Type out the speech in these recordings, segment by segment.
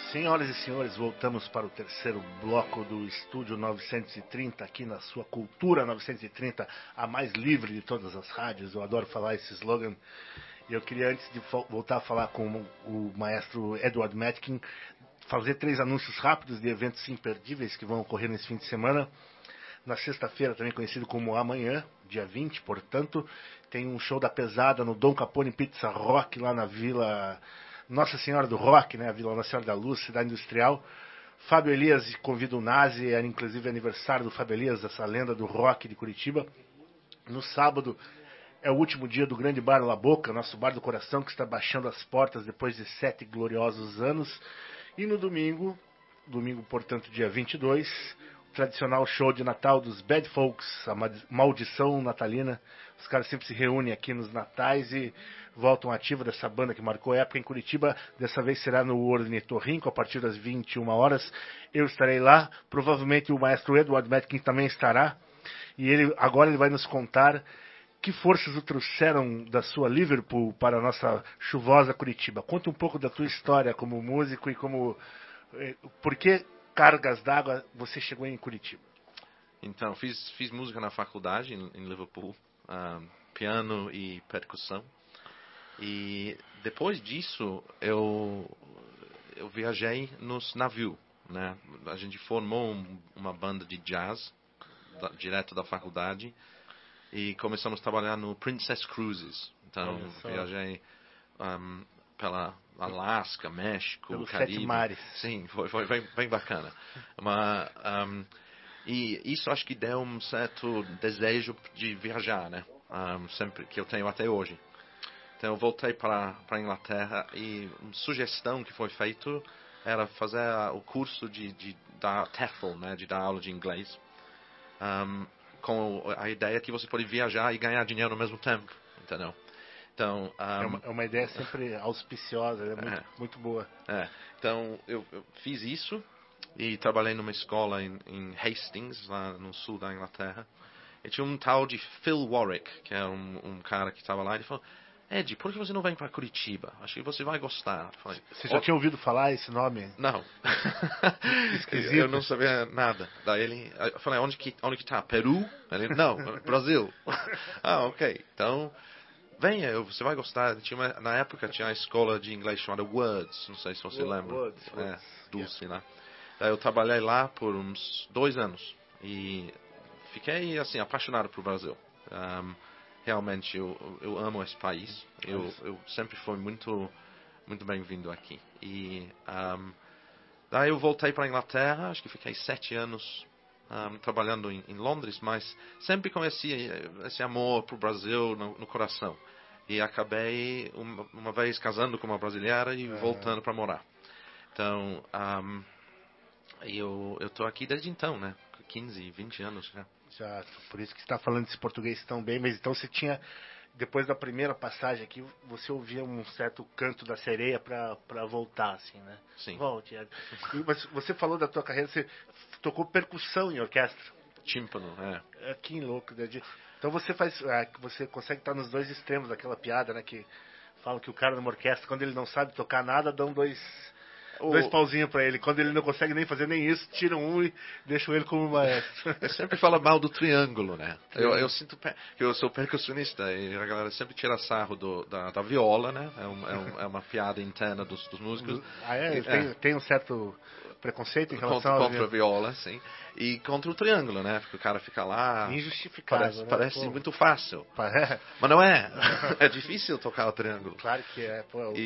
Senhoras e senhores, voltamos para o terceiro bloco do Estúdio 930, aqui na sua Cultura 930, a mais livre de todas as rádios. Eu adoro falar esse slogan. E eu queria, antes de voltar a falar com o maestro Edward Matkin, fazer 3 anúncios rápidos de eventos imperdíveis que vão ocorrer nesse fim de semana. Na sexta-feira, também conhecido como amanhã, dia 20, portanto, tem um show da pesada no Dom Capone Pizza Rock, lá na Vila Nossa Senhora do Rock, né? A Vila Nossa Senhora da Luz, cidade industrial. Fábio Elias convida o Nazi, era inclusive aniversário do Fábio Elias, essa lenda do rock de Curitiba. No sábado é o último dia do grande bar La Boca, nosso bar do coração, que está baixando as portas depois de 7 gloriosos anos. E no domingo, portanto, dia 22, o tradicional show de Natal dos Bad Folks, a maldição natalina. Os caras sempre se reúnem aqui nos natais e voltam ativa dessa banda que marcou época em Curitiba. Dessa vez será no Ornitorrinco, a partir das 21 horas. Eu estarei lá, provavelmente o maestro Edward Matkin também estará. E agora ele vai nos contar que forças o trouxeram da sua Liverpool para a nossa chuvosa Curitiba. Conta um pouco da tua história como músico e por que cargas d'água você chegou em Curitiba. Então, fiz música na faculdade em Liverpool, piano e percussão. E depois disso eu viajei nos navios, né? A gente formou uma banda de jazz direto da faculdade e começamos a trabalhar no Princess Cruises. Então viajei pela Alasca, México, pelos Caribe. 7 mares. Sim, foi bem bacana. E isso acho que deu um certo desejo de viajar, né? Sempre que eu tenho até hoje. Então eu voltei para a Inglaterra e uma sugestão que foi feita era fazer o curso de dar TEFL, né? De dar aula de inglês. Com a ideia que você pode viajar e ganhar dinheiro ao mesmo tempo, entendeu? Então, é uma ideia sempre auspiciosa, muito boa. Então, eu fiz isso e trabalhei numa escola em Hastings, lá no sul da Inglaterra. E tinha um tal de Phil Warwick, que é um cara que estava lá, e ele falou: Ed, por que você não vem para Curitiba? Acho que você vai gostar. Falei, você já tinha ouvido falar esse nome? Não. Esquisito. Eu não sabia nada. Daí eu falei, onde que tá? Peru? Ele, não, Brasil. Ok. Então, venha, você vai gostar. Na época tinha a escola de inglês chamada Words, não sei se você lembra. Words. Dulce, né? Daí eu trabalhei lá por uns 2 anos e fiquei assim apaixonado por Brasil. Realmente eu amo esse país. Eu sempre fui muito bem-vindo aqui. E daí eu voltei para a Inglaterra, acho que fiquei 7 anos trabalhando em Londres, mas sempre com esse amor para o Brasil no coração. E acabei uma vez casando com uma brasileira e voltando para morar. Então, eu estou aqui desde então, né? 15, 20 anos já. Já, por isso que você está falando esse português tão bem, mas então você tinha, depois da primeira passagem aqui, você ouvia um certo canto da sereia para voltar, assim, né? Sim. Volte. Mas você falou da tua carreira, você tocou percussão em orquestra. Tímpano, Que louco, né? Então você você consegue estar nos 2 extremos daquela piada, né? Que falam que o cara numa orquestra, quando ele não sabe tocar nada, dão 2 pauzinhos pra ele. Quando ele não consegue nem fazer nem isso, tiram um e deixam ele como maestro. Eu sempre falo mal do triângulo, né? Eu sinto que eu sou percussionista e a galera sempre tira sarro da viola, né? É uma piada interna dos músicos. Tem um certo preconceito em relação contra a viola, sim. E contra o triângulo, né? Porque o cara fica lá... Injustificável, parece né? muito fácil. Mas não é. É difícil tocar o triângulo. Claro que é.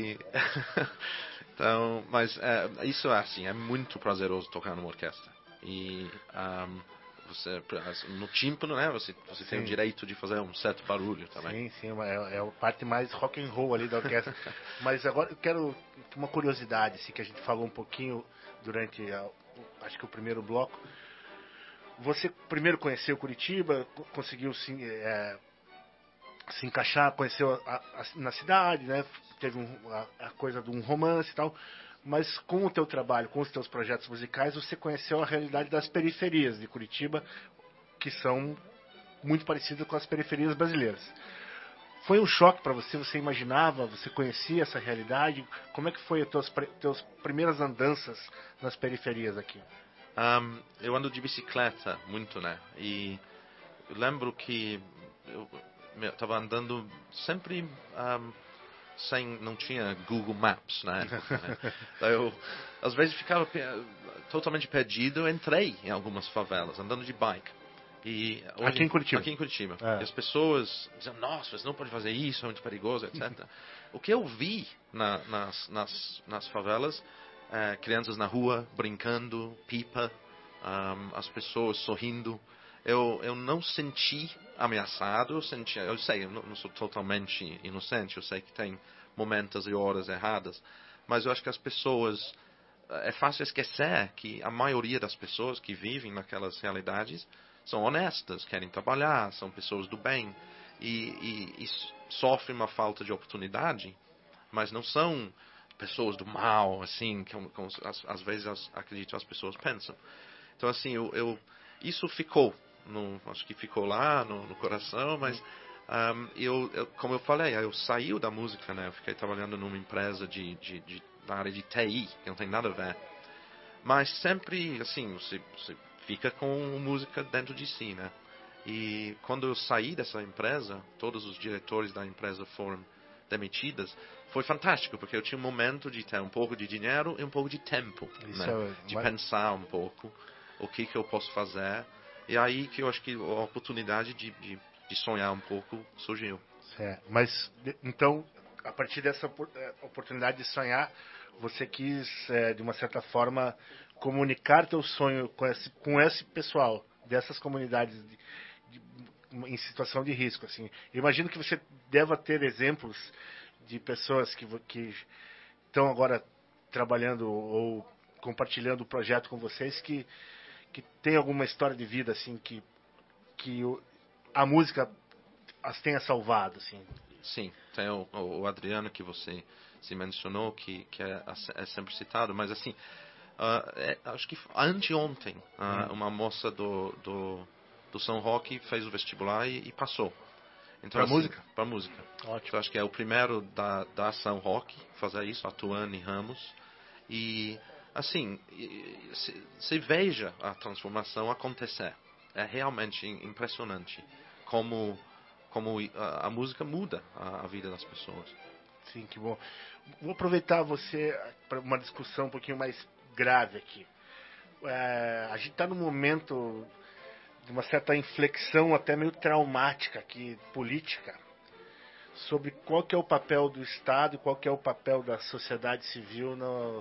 Então, mas isso é muito prazeroso tocar numa orquestra. E você, no tímpano, né? Você tem o direito de fazer um certo barulho também. Sim, é a parte mais rock and roll ali da orquestra. Mas agora eu quero uma curiosidade, assim, que a gente falou um pouquinho durante, acho que o primeiro bloco. Você primeiro conheceu Curitiba, conseguiu se encaixar, conheceu na cidade, né? Teve a coisa de um romance e tal. Mas com o teu trabalho, com os teus projetos musicais, você conheceu a realidade das periferias de Curitiba, que são muito parecidas com as periferias brasileiras. Foi um choque para você? Você imaginava? Você conhecia essa realidade? Como é que foi as teus primeiras andanças nas periferias aqui? Eu ando de bicicleta muito, né? E eu lembro que eu estava andando sempre não tinha Google Maps na época, né? Daí eu, às vezes, ficava totalmente perdido. Entrei em algumas favelas, andando de bike. E Aqui em Curitiba? Aqui em Curitiba. É. E as pessoas diziam, nossa, você não pode fazer isso, é muito perigoso, etc. O que eu vi nas favelas, crianças na rua, brincando, pipa, as pessoas sorrindo. Eu não senti ameaçado, eu sei, eu não sou totalmente inocente, eu sei que tem momentos e horas erradas, mas eu acho que as pessoas, é fácil esquecer que a maioria das pessoas que vivem naquelas realidades são honestas, querem trabalhar, são pessoas do bem e sofrem uma falta de oportunidade, mas não são pessoas do mal, assim, como às vezes acredito as pessoas pensam. Então, assim, isso ficou, acho que ficou lá no coração, mas como eu falei, eu saí da música, né? Eu fiquei trabalhando numa empresa na área de TI, que não tem nada a ver. Mas sempre, assim, você fica com música dentro de si, né? E quando eu saí dessa empresa, todos os diretores da empresa foram demitidos, foi fantástico, porque eu tinha um momento de ter um pouco de dinheiro e um pouco de tempo, né? De pensar um pouco o que eu posso fazer. E aí que eu acho que a oportunidade de sonhar um pouco surgiu. Certo. Mas, então, a partir dessa oportunidade de sonhar, você quis, de uma certa forma, comunicar teu sonho com esse pessoal, dessas comunidades em situação de risco. Assim. Eu imagino que você deva ter exemplos de pessoas que estão agora trabalhando ou compartilhando o projeto com vocês que tem alguma história de vida assim que a música as tenha salvado, assim. Sim, tem o Adriano que você se mencionou, que é sempre citado, mas assim, acho que anteontem, uma moça do São Roque fez o vestibular e passou. Então, Para assim, música? Para música. Ótimo. Então, acho que é o primeiro da São Roque fazer isso, a Tuane Ramos. E, assim, se veja a transformação acontecer. É realmente impressionante como a música muda a vida das pessoas. Sim, que bom. Vou aproveitar você para uma discussão um pouquinho mais grave aqui. A gente está num momento de uma certa inflexão até meio traumática aqui, política, sobre qual que é o papel do Estado e qual que é o papel da sociedade civil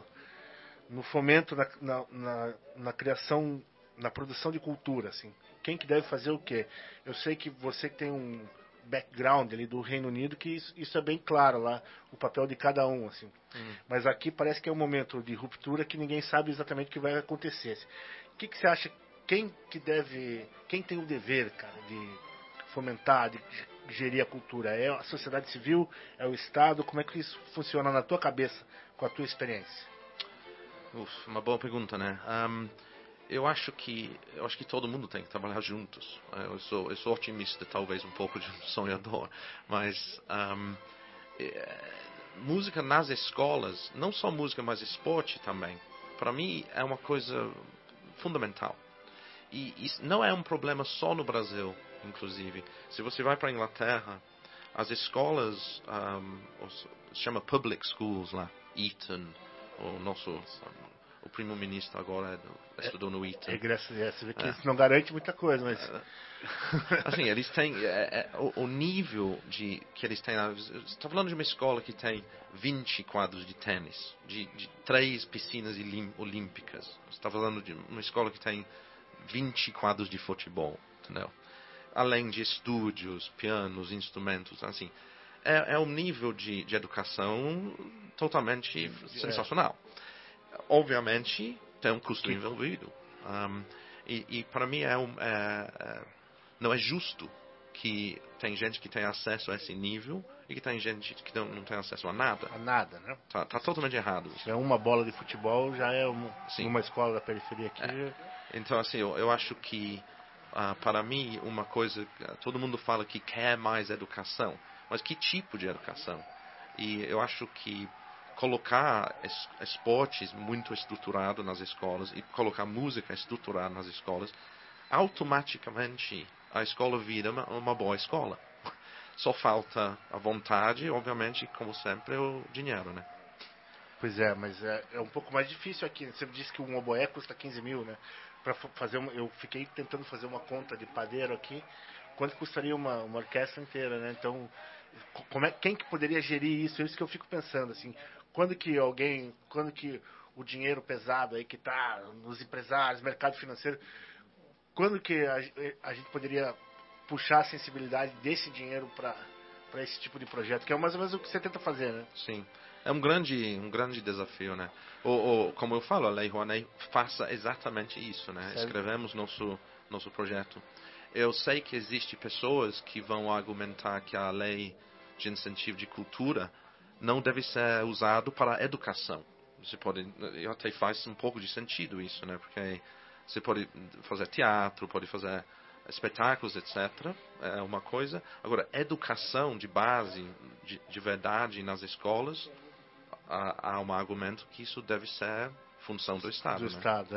no fomento, na criação, na produção de cultura, assim. Quem que deve fazer o quê? Eu sei que você que tem um background ali do Reino Unido, que isso é bem claro lá, o papel de cada um, assim. Mas aqui parece que é um momento de ruptura que ninguém sabe exatamente o que vai acontecer. O que você acha? Quem tem o dever, cara, de fomentar, de gerir a cultura? É a sociedade civil? É o Estado? Como é que isso funciona na tua cabeça, com a tua experiência? Uma boa pergunta, né? Eu acho que todo mundo tem que trabalhar juntos. Eu sou otimista, talvez um pouco de um sonhador, mas música nas escolas, não só música, mas esporte também, para mim é uma coisa fundamental. E isso não é um problema só no Brasil, inclusive. Se você vai para a Inglaterra, as escolas se chama public schools lá, Eton, o primeiro-ministro agora estudou no Eton. Você vê que isso não garante muita coisa, mas... Assim, eles têm... o nível que eles têm... Você está falando de uma escola que tem 20 quadros de tênis, de 3 piscinas olímpicas. Você está falando de uma escola que tem 20 quadros de futebol, entendeu? Além de estúdios, pianos, instrumentos, assim... É um nível de educação totalmente sensacional. Obviamente, tem um custo envolvido. E para mim não é justo que tem gente que tem acesso a esse nível e que tem gente que não tem acesso a nada. A nada, né? Tá totalmente errado. Se é uma bola de futebol, já é uma escola da periferia aqui. Então, assim, eu acho que para mim, uma coisa, todo mundo fala que quer mais educação, mas que tipo de educação? E eu acho que colocar esportes muito estruturado nas escolas e colocar música estruturada nas escolas, automaticamente a escola vira uma boa escola. Só falta a vontade, obviamente, como sempre, o dinheiro, né? Pois é, mas é um pouco mais difícil aqui. Você disse que um oboé custa 15 mil, né? Eu fiquei tentando fazer uma conta de padeiro aqui. Quanto custaria uma orquestra inteira, né? Então, quem que poderia gerir isso? É isso que eu fico pensando, assim. Quando que o dinheiro pesado aí que está nos empresários, mercado financeiro, quando que a gente poderia puxar a sensibilidade desse dinheiro para esse tipo de projeto? Que é mais ou menos o que você tenta fazer, né? Sim. É um grande desafio, né? Como eu falo, a Lei Rouanet faça exatamente isso, né? Certo. Escrevemos nosso projeto. Eu sei que existem pessoas que vão argumentar que a lei de incentivo de cultura não deve ser usado para a educação. Você pode, até faz um pouco de sentido isso, né? Porque você pode fazer teatro, pode fazer espetáculos, etc. É uma coisa. Agora, educação de base, de verdade nas escolas, há um argumento que isso deve ser função do Estado, Do né? Estado,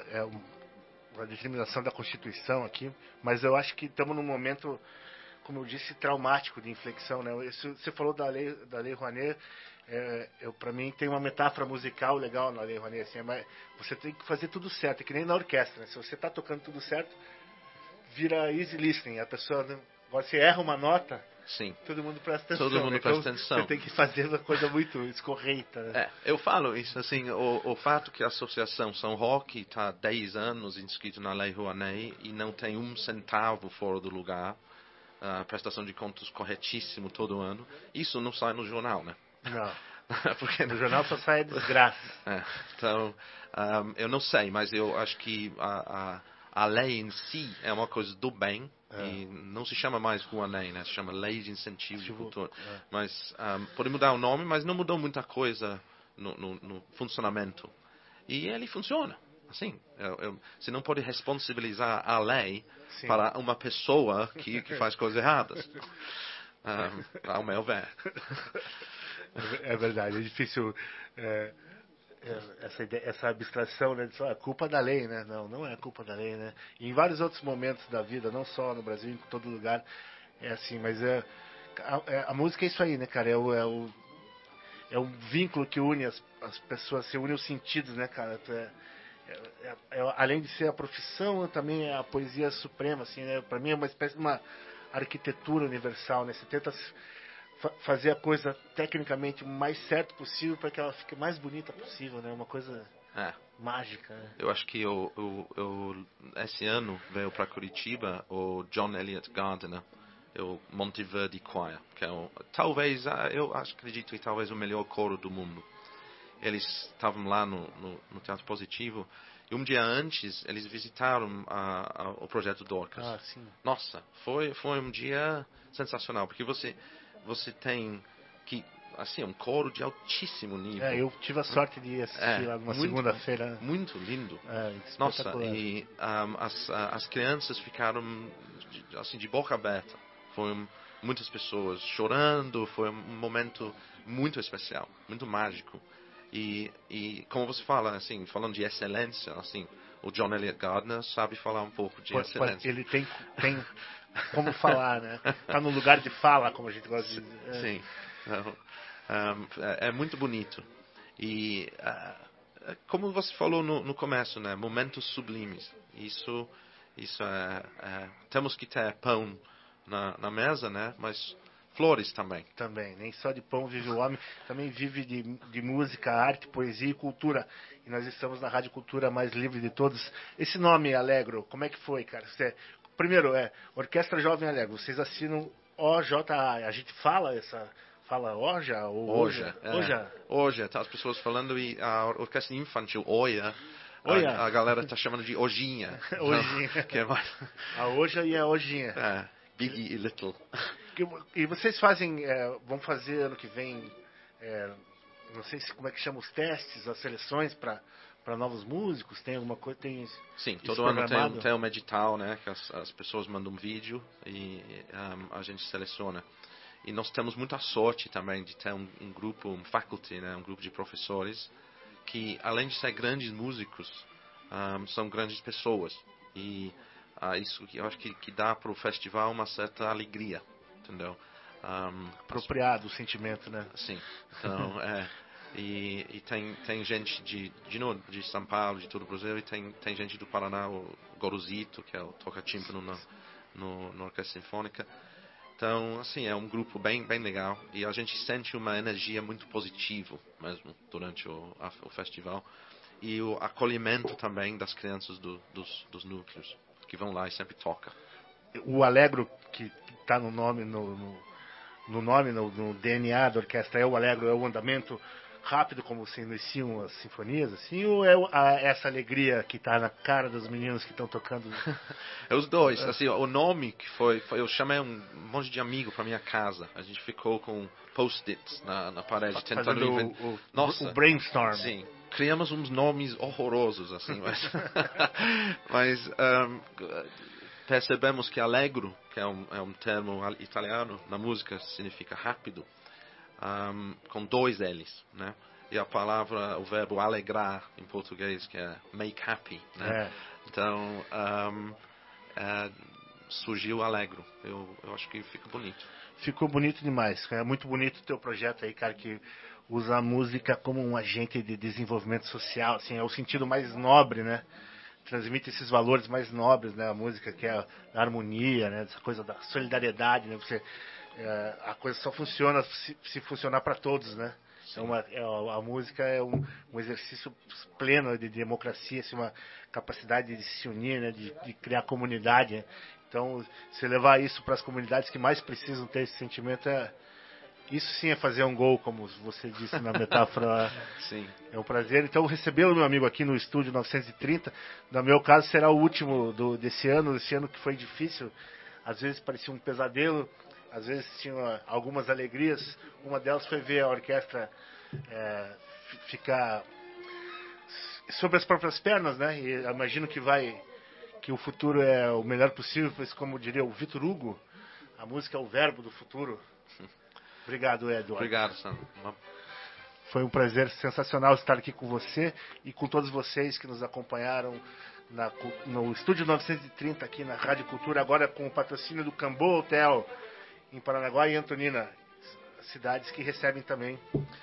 uma determinação da Constituição aqui, mas eu acho que estamos num momento, como eu disse, traumático de inflexão, né? Você falou da lei Rouanet, para mim tem uma metáfora musical legal na Lei Rouanet, assim, mas você tem que fazer tudo certo, é que nem na orquestra, né? Se você está tocando tudo certo, vira easy listening, a pessoa, né? Agora você erra uma nota, Sim. todo mundo presta atenção, Todo mundo né? presta Então, atenção. você tem que fazer uma coisa muito escorreita, né? Eu falo isso assim, o fato que a Associação São Roque está há 10 anos inscrito na Lei Rouanet e não tem um centavo fora do lugar, a prestação de contas corretíssimo todo ano, isso não sai no jornal, né? Não. Porque No jornal só sai a desgraça. Então, eu não sei, mas eu acho que a lei em si é uma coisa do bem e não se chama mais Rouanet, né? Se chama Lei de Incentivo de Cultura. Mas pode mudar o nome, mas não mudou muita coisa no funcionamento. E ele funciona. Assim, você não pode responsabilizar a lei Sim. para uma pessoa que faz coisas erradas. Ao meu ver. É verdade, é difícil essa abstração, né? De falar, culpa da lei, né? Não é culpa da lei, né? E em vários outros momentos da vida, não só no Brasil, em todo lugar, é assim. Mas a música é isso aí, né, cara? É o vínculo que une as pessoas, se une os sentidos, né, cara? Além de ser a profissão, também é a poesia suprema, assim, né? Para mim é uma espécie de uma arquitetura universal, né? Você tenta fazer a coisa tecnicamente o mais certo possível para que ela fique mais bonita possível, né? Uma coisa mágica, né? Eu acho que esse ano veio para Curitiba o John Elliott Gardner, o Monteverdi Choir, que é talvez, acredito que talvez o melhor coro do mundo. Eles estavam lá no Teatro Positivo e um dia antes eles visitaram o projeto Dorcas. Sim. Nossa, foi um dia sensacional, porque você tem que assim um coro de altíssimo nível. Eu tive a sorte de assistir lá numa segunda-feira. Muito lindo. Nossa, e as crianças ficaram assim de boca aberta. Foram muitas pessoas chorando, foi um momento muito especial, muito mágico. E como você fala, assim, falando de excelência, assim, o John Elliott Gardner sabe falar um pouco de excelência. Ele tem como falar, né? Tá no lugar de fala, como a gente gosta de dizer. Sim. Então, é muito bonito. E como você falou no começo, né? Momentos sublimes. Isso temos que ter pão na mesa, né? Mas flores também. Também, nem só de pão vive o homem, também vive de música, arte, poesia e cultura. E nós estamos na Rádio Cultura mais livre de todos. Esse nome, Alegro, como é que foi, cara? Primeiro, Orquestra Jovem Alegro. Vocês assinam OJA. A gente fala Oja ou Oja? Oja, tá as pessoas falando e a orquestra infantil Oia. Oia. A galera está chamando de Ojinha. Ojinha. Que é mais... A Oja e a Ojinha. Big e Little. E vocês vão fazer ano que vem, não sei como é que chama os testes, as seleções para para novos músicos? Tem alguma coisa? Tem Sim, isso todo ano programado? tem um edital, né, que as pessoas mandam um vídeo e a gente seleciona. E nós temos muita sorte também de ter um grupo, um faculty, né, um grupo de professores que, além de ser grandes músicos, são grandes pessoas. E isso que eu acho que dá para o festival uma certa alegria, entendeu? Apropriado o sentimento, né? Sim, então, e tem gente novo, de São Paulo, de todo o Brasil, e tem gente do Paraná, o Gorosito, que é o toca-tímpano na Orquestra Sinfônica. Então, assim, é um grupo bem legal, e a gente sente uma energia muito positiva mesmo durante o festival. E o acolhimento também das crianças dos núcleos, que vão lá e sempre toca. O Alegro, que está no nome, no DNA da orquestra, é o Alegro, é o andamento rápido como se iniciam as sinfonias, assim, ou é essa alegria que está na cara dos meninos que estão tocando? É os dois. Assim, o nome que foi eu chamei um monte de amigo para minha casa. A gente ficou com post-its na parede tentando inventar. O brainstorm. Sim, criamos uns nomes horrorosos assim, mas percebemos que allegro, que é um termo italiano na música, significa rápido, com dois L's, né? E a palavra, o verbo alegrar em português, que é make happy, né? Então surgiu alegro. Eu acho que fica bonito. Ficou bonito demais. É muito bonito o teu projeto aí, cara, que usa a música como um agente de desenvolvimento social, assim, é o sentido mais nobre, né? Transmite esses valores mais nobres, né? A música que é a harmonia, né? Essa coisa da solidariedade, né? A coisa só funciona se funcionar para todos, né? A música é um exercício pleno de democracia, assim, uma capacidade de se unir, né? De criar comunidade. Né? Então, se levar isso para as comunidades que mais precisam ter esse sentimento, isso sim é fazer um gol, como você disse na metáfora. Sim. É um prazer. Então, recebê-lo, meu amigo, aqui no estúdio 930. No meu caso, será o último desse ano que foi difícil. Às vezes parecia um pesadelo, às vezes tinha algumas alegrias. Uma delas foi ver a orquestra ficar sobre as próprias pernas, né? E imagino que o futuro é o melhor possível, pois, como diria o Vitor Hugo, a música é o verbo do futuro. Obrigado, Eduardo. Obrigado, Sandro. Foi um prazer sensacional estar aqui com você e com todos vocês que nos acompanharam no Estúdio 930 aqui na Rádio Cultura, agora com o patrocínio do Cambô Hotel em Paranaguá e Antonina, cidades que recebem também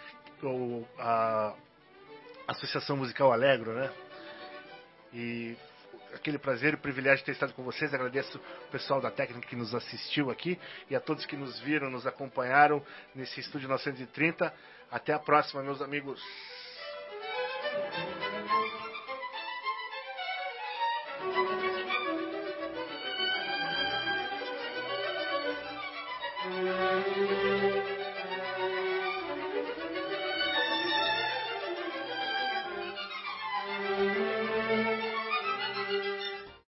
a Associação Musical Alegro, né? E aquele prazer e privilégio de ter estado com vocês. Agradeço o pessoal da técnica que nos assistiu aqui e a todos que nos viram, nos acompanharam nesse Estúdio 930. Até a próxima, meus amigos.